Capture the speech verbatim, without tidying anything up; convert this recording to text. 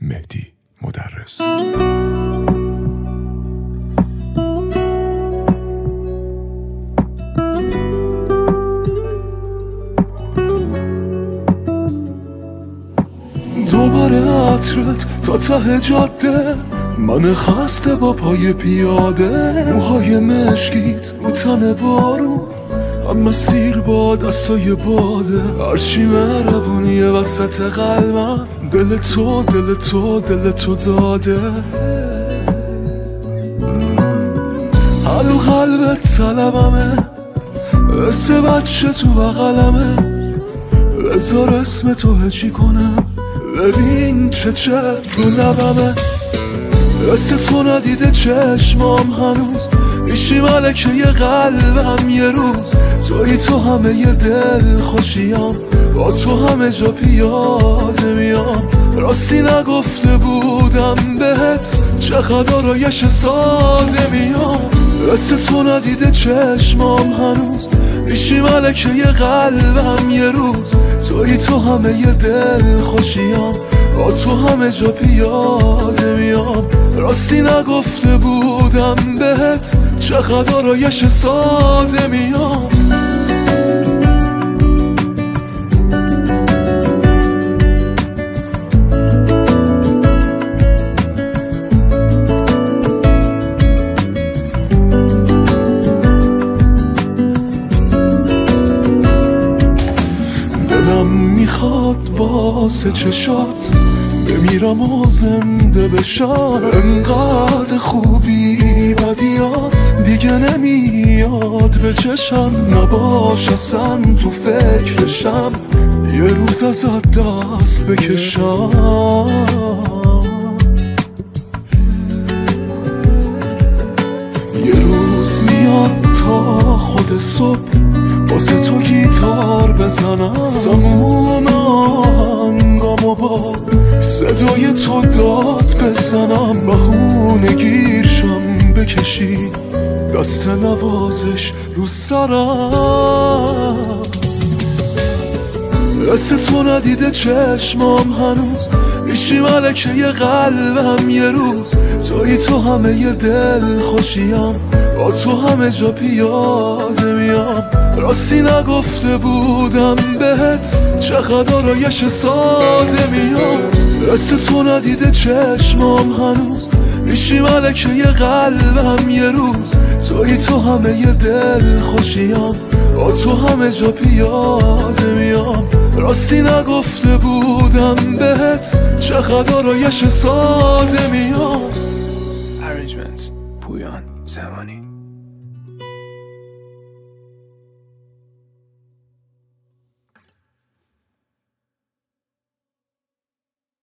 مهدی مدرس. دوباره عطرت تا ته جاده، من خسته با پای پیاده، موهای مشکیت رو تن بارون، هم مسیر با دستای باده، هرچی مهربونیه وسط قلبم، دل تو دل تو دل تو داده. حلو قلبت طلبمه، حس بچه تو بغلمه، بذار اسم تو هجی کنم، ببین چه چف رو لبمه. حس تو ندیده چشمام هنوز، میشی ملکه ی قلبم یه روز، توی تو همه ی دل خوشیام، با تو همه جا پیاده میام. راستی نگفته بودم بهت، چقدر آرایش ساده میام. حس تو ندیده چشمام هنوز، میشی ملکه ی قلبم یه روز، توی تو همه ی دل خوشیام، با تو همه جا پیاده میام. راستی نگفته بودم بهت، چقدر آرایش ساده میام. دلم میخواد واسه چشات بمیرم و زنده بشم، انقدر خوبی بدیات دیگه نمیاد به چشم، نباش اصلا تو فکرشم، یه روز ازت دست بکشم. یه روز میاد تا خود صبح، واسه تو گیتار بزنم، سموم آهنگامو با صدای تو داد بزنم، بهونه گیرشم بکشی دست نوازش رو سرم. حس تو ندیده چشمام هنوز، میشی ملکه ی قلبم یه روز، توی تو همه ی دل خوشیام، با تو همه جا پیاده میام. راستی نگفته بودم بهت، چقدر آرایش ساده میام. حس تو ندیده چشمام هنوز، میشی ملکه ی قلبم یه روز، توی تو همه ی دل خوشیام، با تو همه جا پیاده میام. راستی نگفته بودم بهت، چقدر آرایش ساده میام. Arrangement پویان زمانی.